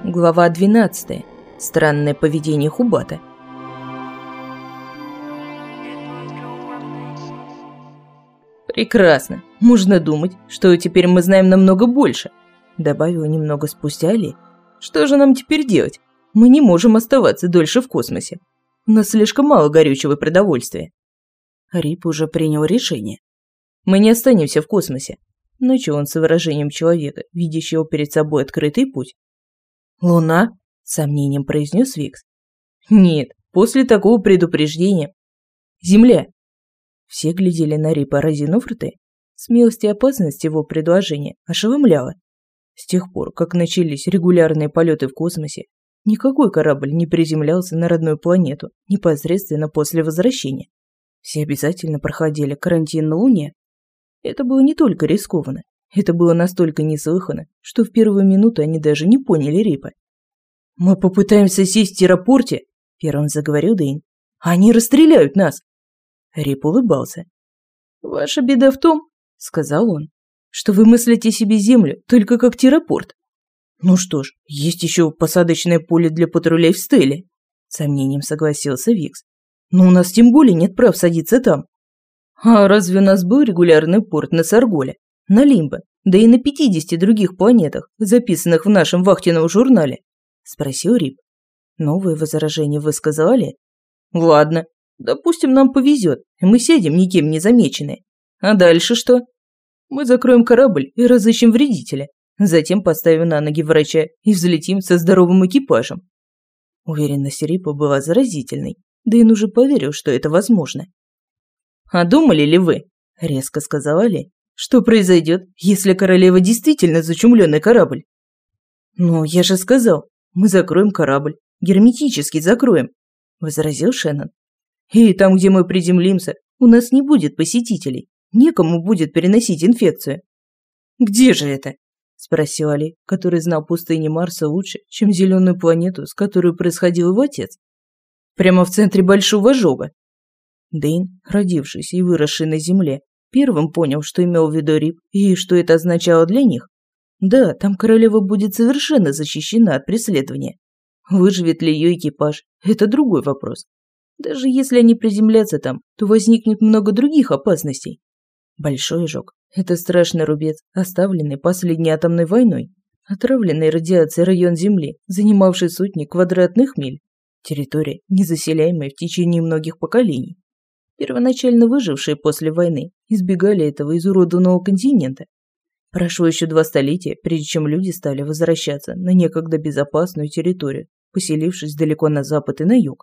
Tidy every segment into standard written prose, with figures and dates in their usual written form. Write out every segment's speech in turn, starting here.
Глава 12. Странное поведение Хубата. «Прекрасно. Можно думать, что теперь мы знаем намного больше», — добавила немного спустя Али. «Что же нам теперь делать? Мы не можем оставаться дольше в космосе. У нас слишком мало горючего и продовольствия». Рип уже принял решение. «Мы не останемся в космосе», — начал он с выражением человека, видящего перед собой открытый путь. «Луна?» – с сомнением произнес Викс. «Нет, после такого предупреждения. Земля!» Все глядели на Рипа, разинув рты. Смелость и опасность его предложения ошеломляла. С тех пор, как начались регулярные полеты в космосе, никакой корабль не приземлялся на родную планету непосредственно после возвращения. Все обязательно проходили карантин на Луне. Это было не только рискованно. Это было настолько неслыханно, что в первую минуту они даже не поняли Рипа. «Мы попытаемся сесть в террапорте», – первым заговорил Дэйн. «Они расстреляют нас». Рип улыбался. «Ваша беда в том, – сказал он, – что вы мыслите себе Землю только как террапорт. Ну что ж, есть еще посадочное поле для патрулей в Стелле», – с сомнением согласился Викс. «Но у нас тем более нет прав садиться там». «А разве у нас был регулярный порт на Сарголе? На Лимбо, да и на 50 других планетах, записанных в нашем вахтенном журнале?» – спросил Рип. Новые возражения высказали. «Ладно, допустим, нам повезет, и мы сядем никем не замеченные. А дальше что? Мы закроем корабль и разыщем вредителя, затем поставим на ноги врача и взлетим со здоровым экипажем». Уверенность Рипа была заразительной, Дэйн уже поверил, что это возможно. «А думали ли вы, – резко сказала Али, – что произойдет, если королева действительно зачумленный корабль?» «Ну, я же сказал, мы закроем корабль, герметически закроем», – возразил Шеннон. «И там, где мы приземлимся, у нас не будет посетителей, некому будет переносить инфекцию». «Где же это?» – спросил Али, который знал пустыни Марса лучше, чем зеленую планету, с которой происходил его отец. «Прямо в центре Большого Ожога». Дэйн, родившийся и выросший на Земле, первым понял, что имел в виду Рип и что это означало для них. Да, там королева будет совершенно защищена от преследования. Выживет ли ее экипаж – это другой вопрос. Даже если они приземлятся там, то возникнет много других опасностей. Большой Ожог – это страшный рубец, оставленный последней атомной войной. Отравленный радиацией район Земли, занимавший сотни квадратных миль. Территория, незаселяемая в течение многих поколений. Первоначально выжившие после войны избегали этого изуродованного континента. Прошло еще 2 столетия, прежде чем люди стали возвращаться на некогда безопасную территорию, поселившись далеко на запад и на юг.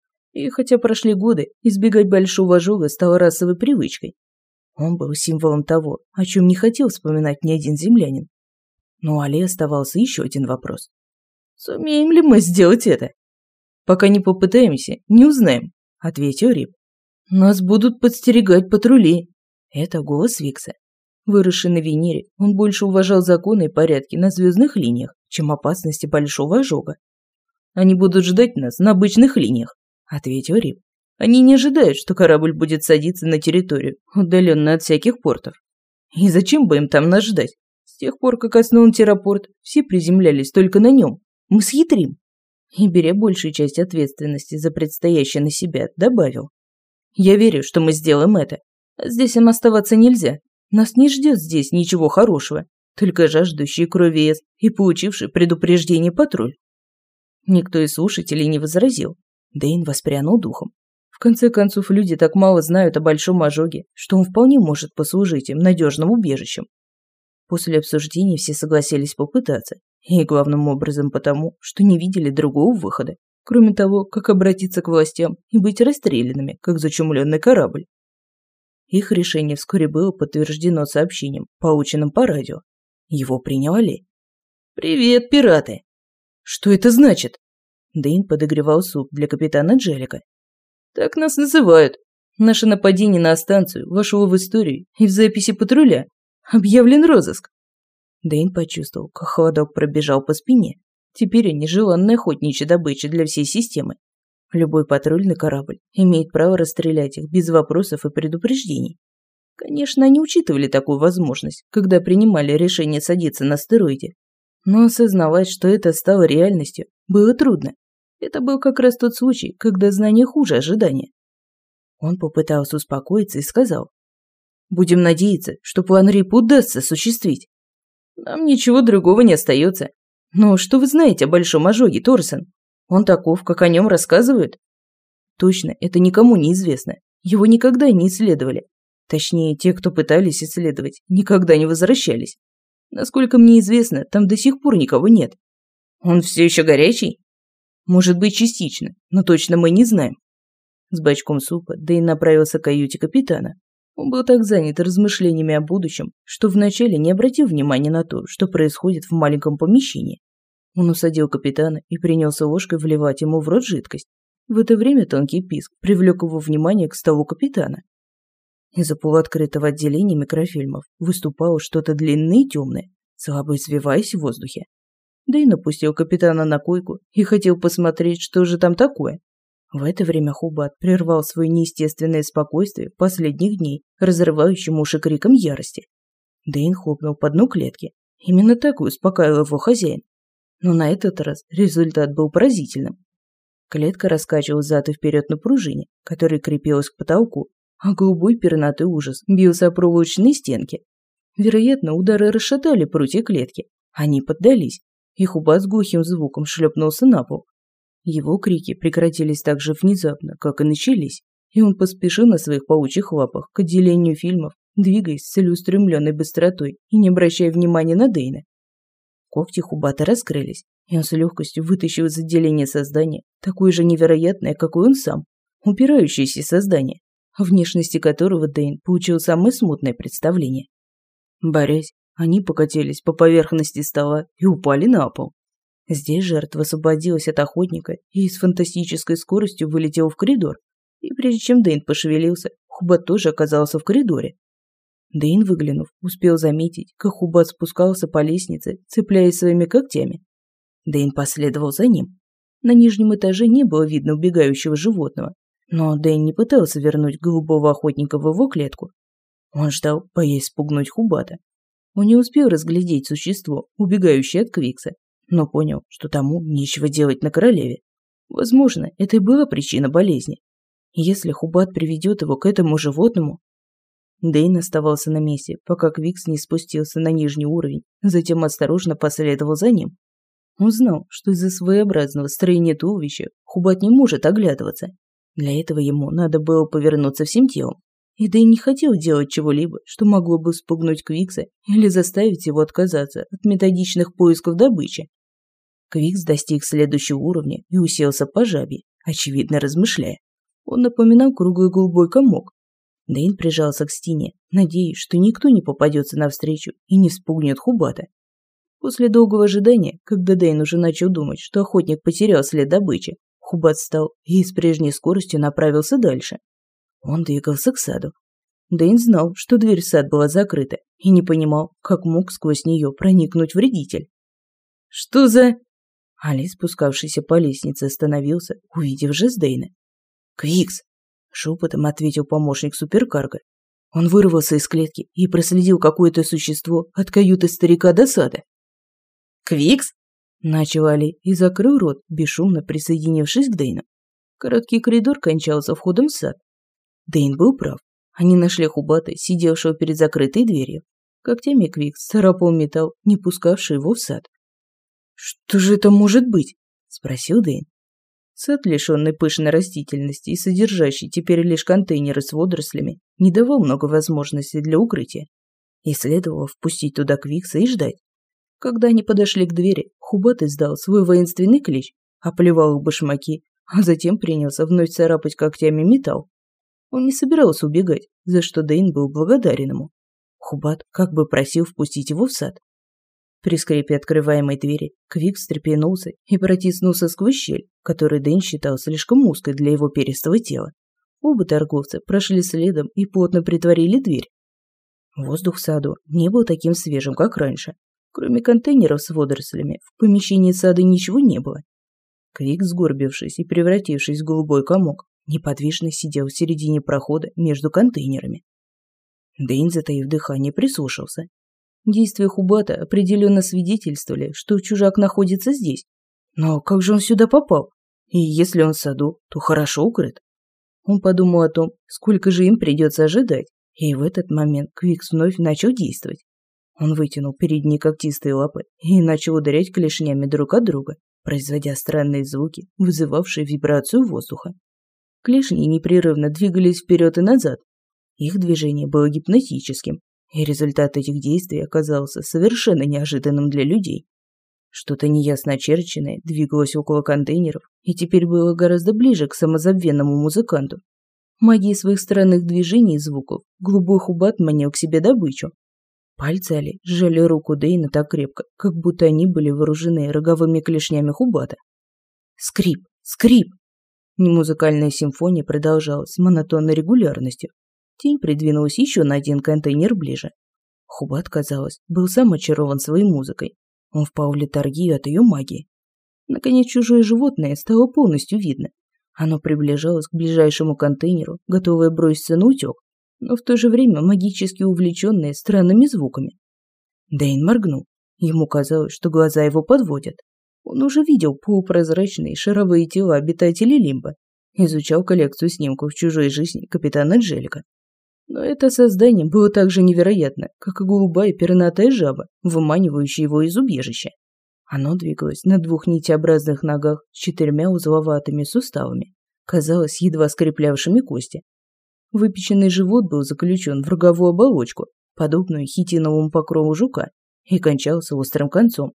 И хотя прошли годы, избегать Большого Ожога стало расовой привычкой. Он был символом того, о чем не хотел вспоминать ни один землянин. Но у Али оставался еще один вопрос. «Сумеем ли мы сделать это?» «Пока не попытаемся, не узнаем», – ответил Рип. «Нас будут подстерегать патрули». Это голос Викса. Выросший на Венере, он больше уважал законы и порядки на звездных линиях, чем опасности Большого Ожога. «Они будут ждать нас на обычных линиях», – ответил Рип. «Они не ожидают, что корабль будет садиться на территорию, удаленную от всяких портов. И зачем бы им там нас ждать? С тех пор, как основан террапорт, все приземлялись только на нем. Мы схитрим». И, беря большую часть ответственности за предстоящее на себя, добавил. «Я верю, что мы сделаем это. Здесь им оставаться нельзя. Нас не ждет здесь ничего хорошего, только жаждущие крови Эс и получивший предупреждение патруль». Никто из слушателей не возразил. Дэйн воспрянул духом. В конце концов, люди так мало знают о Большом Ожоге, что он вполне может послужить им надежным убежищем. После обсуждения все согласились попытаться, и главным образом потому, что не видели другого выхода, кроме того, как обратиться к властям и быть расстрелянными, как зачумленный корабль. Их решение вскоре было подтверждено сообщением, полученным по радио. Его принял Али. «Привет, пираты!» «Что это значит?» Дэйн подогревал суп для капитана Джелика. «Так нас называют. Наше нападение на станцию вошло в историю и в записи патруля. Объявлен розыск». Дэйн почувствовал, как холодок пробежал по спине. Теперь они желанная охотничья добыча для всей системы. Любой патрульный корабль имеет право расстрелять их без вопросов и предупреждений. Конечно, они учитывали такую возможность, когда принимали решение садиться на астероиде. Но осознавать, что это стало реальностью, было трудно. Это был как раз тот случай, когда знание хуже ожидания. Он попытался успокоиться и сказал: «Будем надеяться, что план Рипа удастся осуществить. Нам ничего другого не остается. Но что вы знаете о Большом Ожоге, Торсон? Он таков, как о нем рассказывают?» «Точно, это никому не известно. Его никогда не исследовали. Точнее, те, кто пытались исследовать, никогда не возвращались. Насколько мне известно, там до сих пор никого нет». «Он все еще горячий?» «Может быть, частично, но точно мы не знаем». С бачком супа Дэйн направился к каюте капитана. Он был так занят размышлениями о будущем, что вначале не обратил внимания на то, что происходит в маленьком помещении. Он усадил капитана и принялся ложкой вливать ему в рот жидкость. В это время тонкий писк привлек его внимание к столу капитана. Из-за полуоткрытого отделения микрофильмов выступало что-то длинное и темное, слабо извиваясь в воздухе. Дэйн опустил капитана на койку и хотел посмотреть, что же там такое. В это время Хубат прервал свое неестественное спокойствие последних дней, разрывающим уши криком ярости. Дэйн хлопнул по дну клетки. Именно так и успокаивал его хозяин. Но на этот раз результат был поразительным. Клетка раскачивалась взад и вперед на пружине, которая крепилась к потолку, а голубой пернатый ужас бился о проволочные стенки. Вероятно, удары расшатали прутья клетки. Они поддались, и Хубат с глухим звуком шлепнулся на пол. Его крики прекратились так же внезапно, как и начались, и он поспешил на своих паучьих лапах к отделению фильмов, двигаясь с целеустремленной быстротой и не обращая внимания на Дэйна. Когти Хубата раскрылись, и он с легкостью вытащил из отделения создание, такое же невероятное, как и он сам, упирающееся создание, о внешности которого Дэйн получил самое смутное представление. Борясь, они покатились по поверхности стола и упали на пол. Здесь жертва освободилась от охотника и с фантастической скоростью вылетела в коридор, и прежде чем Дэйн пошевелился, Хубат тоже оказался в коридоре. Дэйн, выглянув, успел заметить, как Хубат спускался по лестнице, цепляясь своими когтями. Дэйн последовал за ним. На нижнем этаже не было видно убегающего животного, но Дэйн не пытался вернуть голубого охотника в его клетку. Он ждал, боясь спугнуть Хубата. Он не успел разглядеть существо, убегающее от Квикса, но понял, что тому нечего делать на королеве. Возможно, это и была причина болезни. Если Хубат приведет его к этому животному... Дэйн оставался на месте, пока Квикс не спустился на нижний уровень, затем осторожно последовал за ним. Он знал, что из-за своеобразного строения туловища Хубат не может оглядываться. Для этого ему надо было повернуться всем телом. И Дэйн не хотел делать чего-либо, что могло бы спугнуть Квикса или заставить его отказаться от методичных поисков добычи. Квикс достиг следующего уровня и уселся по жабе, очевидно размышляя. Он напоминал круглый голубой комок. Дэйн прижался к стене, надеясь, что никто не попадется навстречу и не вспугнет Хубата. После долгого ожидания, когда Дэйн уже начал думать, что охотник потерял след добычи, Хубат встал и с прежней скоростью направился дальше. Он двигался к саду. Дэйн знал, что дверь в сад была закрыта, и не понимал, как мог сквозь нее проникнуть вредитель. «Что за...» Али, спускавшийся по лестнице, остановился, увидев жест Дэйна. «Квикс!» – шепотом ответил помощник суперкарго. Он вырвался из клетки и проследил какое-то существо от каюты старика до сада. «Квикс?» – начал Али и закрыл рот, бесшумно присоединившись к Дэйну. Короткий коридор кончался входом в сад. Дэйн был прав. Они нашли Хубата, сидевшего перед закрытой дверью. Когтями Квикс царапал металл, не пускавший его в сад. «Что же это может быть?» – спросил Дэйн. Сад, лишенный пышной растительности и содержащий теперь лишь контейнеры с водорослями, не давал много возможностей для укрытия. И следовало впустить туда Квикса и ждать. Когда они подошли к двери, Хубат издал свой воинственный клич, оплевал их башмаки, а затем принялся вновь царапать когтями металл. Он не собирался убегать, за что Дэйн был благодарен ему. Хубат как бы просил впустить его в сад. При скрипе открываемой двери Квикс встрепенулся и протиснулся сквозь щель, которую Дэйн считал слишком узкой для его перистого тела. Оба торговца прошли следом и плотно притворили дверь. Воздух в саду не был таким свежим, как раньше. Кроме контейнеров с водорослями, в помещении сада ничего не было. Квикс, сгорбившись и превратившись в голубой комок, неподвижно сидел в середине прохода между контейнерами. Дэйн, затаив дыхание, прислушался. Действия Хубата определенно свидетельствовали, что чужак находится здесь. Но как же он сюда попал? И если он в саду, то хорошо укрыт. Он подумал о том, сколько же им придется ожидать, и в этот момент Квикс вновь начал действовать. Он вытянул передние когтистые лапы и начал ударять клешнями друг от друга, производя странные звуки, вызывавшие вибрацию воздуха. Клешни непрерывно двигались вперед и назад. Их движение было гипнотическим, и результат этих действий оказался совершенно неожиданным для людей. Что-то неясно очерченное двигалось около контейнеров и теперь было гораздо ближе к самозабвенному музыканту. Магией своих странных движений и звуков голубой Хубат манил к себе добычу. Пальцы Али сжали руку Дейна так крепко, как будто они были вооружены роговыми клешнями Хубата. Скрип! Скрип! Немузыкальная симфония продолжалась с монотонной регулярностью. Тень придвинулась еще на один контейнер ближе. Хубат, казалось, был сам очарован своей музыкой. Он впал в летаргию от ее магии. Наконец, чужое животное стало полностью видно. Оно приближалось к ближайшему контейнеру, готовое броситься на утек, но в то же время магически увлеченное странными звуками. Дейн моргнул. Ему казалось, что глаза его подводят. Он уже видел полупрозрачные шаровые тела обитателей Лимба, изучал коллекцию снимков чужой жизни капитана Джелика. Но это создание было так же невероятно, как и голубая пернатая жаба, выманивающая его из убежища. Оно двигалось на двух нитеобразных ногах с 4 узловатыми суставами, казалось, едва скреплявшими кости. Выпеченный живот был заключен в роговую оболочку, подобную хитиновому покрову жука, и кончался острым концом.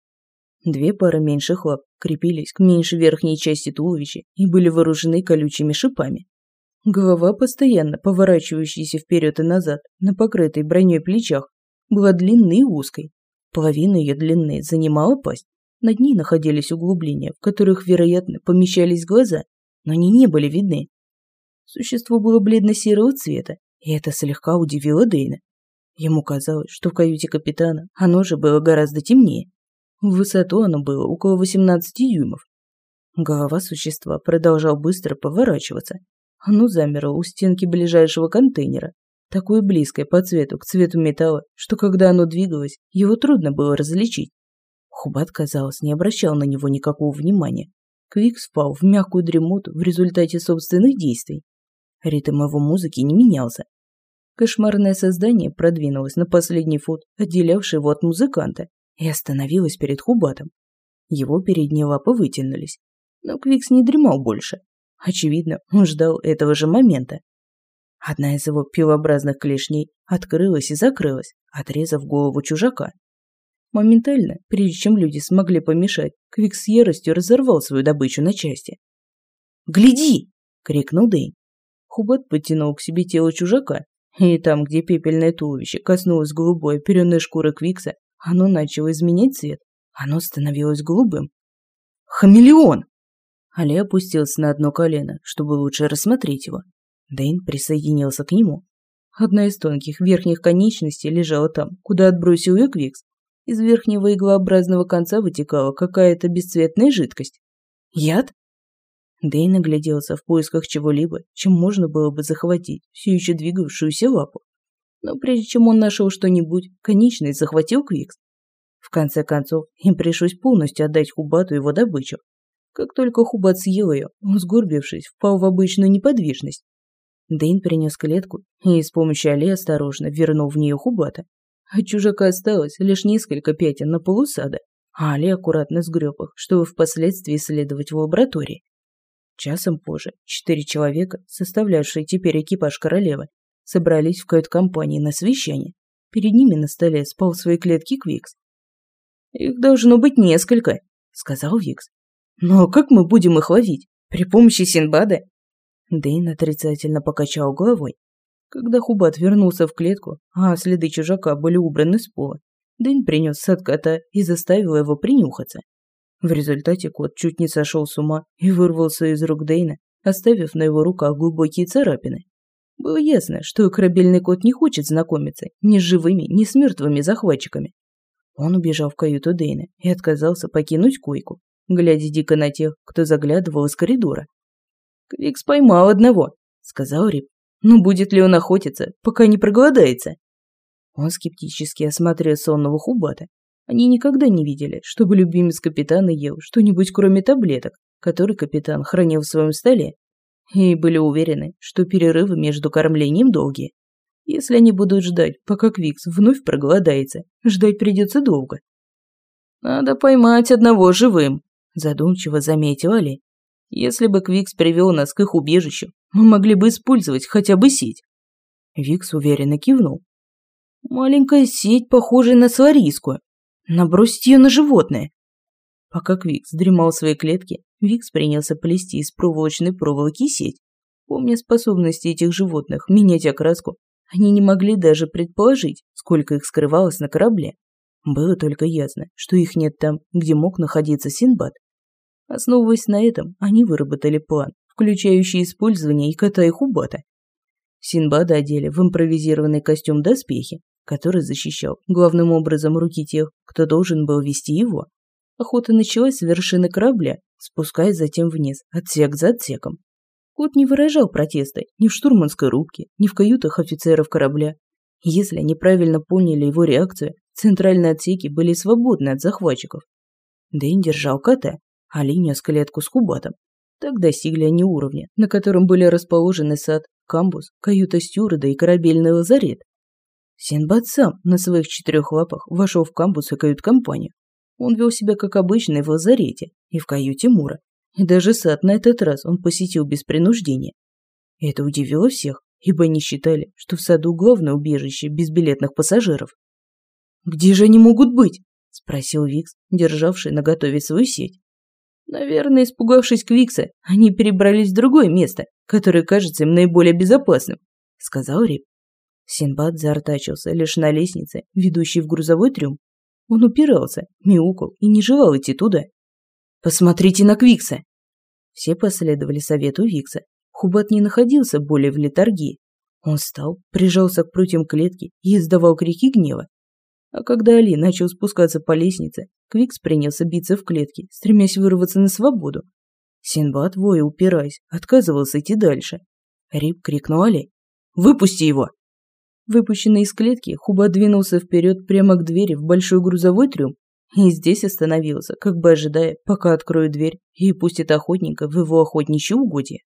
2 пары меньших лап крепились к меньшей верхней части туловища и были вооружены колючими шипами. Голова, постоянно поворачивающаяся вперед и назад, на покрытой броней плечах, была длинной и узкой. Половину ее длины занимала пасть. Над ней находились углубления, в которых, вероятно, помещались глаза, но они не были видны. Существо было бледно-серого цвета, и это слегка удивило Дейна. Ему казалось, что в каюте капитана оно же было гораздо темнее. В высоту оно было около 18 дюймов. Голова существа продолжала быстро поворачиваться. Оно замерло у стенки ближайшего контейнера, такое близкое по цвету к цвету металла, что когда оно двигалось, его трудно было различить. Хубат, казалось, не обращал на него никакого внимания. Квикс впал в мягкую дремоту в результате собственных действий. Ритм его музыки не менялся. Кошмарное создание продвинулось на последний фут, отделявший его от музыканта, и остановилось перед Хубатом. Его передние лапы вытянулись, но Квикс не дремал больше. Очевидно, он ждал этого же момента. Одна из его пилообразных клешней открылась и закрылась, отрезав голову чужака. Моментально, прежде чем люди смогли помешать, Квикс с яростью разорвал свою добычу на части. «Гляди!» — крикнул Дейн. Хубат подтянул к себе тело чужака, и там, где пепельное туловище коснулось голубой оперенной шкуры Квикса, оно начало изменять цвет. Оно становилось голубым. «Хамелеон!» Али опустился на одно колено, чтобы лучше рассмотреть его. Дейн присоединился к нему. Одна из тонких верхних конечностей лежала там, куда отбросил ее Квикс. Из верхнего иглообразного конца вытекала какая-то бесцветная жидкость. «Яд?» Дейн огляделся в поисках чего-либо, чем можно было бы захватить все еще двигавшуюся лапу. Но прежде чем он нашел что-нибудь, конечность захватил Квикс. В конце концов, им пришлось полностью отдать Хубату его добычу. Как только Хубат съел ее, он, сгорбившись, впал в обычную неподвижность. Дейн принес клетку и с помощью Али осторожно вернул в нее Хубата. От чужака осталось лишь несколько пятен на полу сада, а Али аккуратно сгреб их, чтобы впоследствии исследовать в лаборатории. Часом позже 4 человека, составлявшие теперь экипаж королевы, собрались в кают-компании на совещание. Перед ними на столе спал в своей клетке Квикс. «Их должно быть несколько», — сказал Викс. «Но как мы будем их ловить? При помощи Синдбада?» Дейн отрицательно покачал головой. Когда Хубат вернулся в клетку, а следы чужака были убраны с пола, Дейн принес сад кота и заставил его принюхаться. В результате кот чуть не сошел с ума и вырвался из рук Дейна, оставив на его руках глубокие царапины. Было ясно, что корабельный кот не хочет знакомиться ни с живыми, ни с мертвыми захватчиками. Он убежал в каюту Дейна и отказался покинуть койку, глядя дико на тех, кто заглядывал из коридора. «Квикс поймал одного», — сказал Рип. «Но будет ли он охотиться, пока не проголодается?» Он скептически осмотрел сонного Хубата. Они никогда не видели, чтобы любимец капитана ел что-нибудь кроме таблеток, которые капитан хранил в своем столе, и были уверены, что перерывы между кормлением долгие. Если они будут ждать, пока Квикс вновь проголодается, ждать придется долго. «Надо поймать одного живым», – задумчиво заметил Али. «Если бы Квикс привел нас к их убежищу, мы могли бы использовать хотя бы сеть». Викс уверенно кивнул. «Маленькая сеть, похожая на сларийскую. Набросить ее на животное». Пока Квикс дремал в своей клетке, Викс принялся плести из проволочной проволоки сеть. Помня способности этих животных менять окраску, они не могли даже предположить, сколько их скрывалось на корабле. Было только ясно, что их нет там, где мог находиться Синдбад. Основываясь на этом, они выработали план, включающий использование и кота и Хубата. Синдбада одели в импровизированный костюм-доспехи, который защищал главным образом руки тех, кто должен был вести его. Охота началась с вершины корабля, спускаясь затем вниз, отсек за отсеком. Кот не выражал протеста ни в штурманской рубке, ни в каютах офицеров корабля. Если они правильно поняли его реакцию, центральные отсеки были свободны от захватчиков. Дэйн держал кота, а Ли нес клетку с Хубатом. Так достигли они уровня, на котором были расположены сад, камбуз, каюта стюарда и корабельный лазарет. Синдбад сам на своих 4 лапах вошел в камбуз и кают-компанию. Он вел себя как обычно в лазарете и в каюте Мура. И даже сад на этот раз он посетил без принуждения. Это удивило всех, ибо они считали, что в саду главное убежище безбилетных пассажиров. «Где же они могут быть?» – спросил Викс, державший наготове свою сеть. «Наверное, испугавшись Квикса, они перебрались в другое место, которое кажется им наиболее безопасным», – сказал Рип. Синдбад заортачился лишь на лестнице, ведущей в грузовой трюм. Он упирался, мяукал и не желал идти туда. «Посмотрите на Квикса!» Все последовали совету Викса. Хубат не находился более в летаргии. Он встал, прижался к прутьям клетки и издавал крики гнева. А когда Али начал спускаться по лестнице, Квикс принялся биться в клетке, стремясь вырваться на свободу. Синдбад, воя упираясь, отказывался идти дальше. Рип крикнул Али: «Выпусти его!» Выпущенный из клетки, Хубат двинулся вперед прямо к двери в большой грузовой трюм и здесь остановился, как бы ожидая, пока откроют дверь и пустят охотника в его охотничье угодье.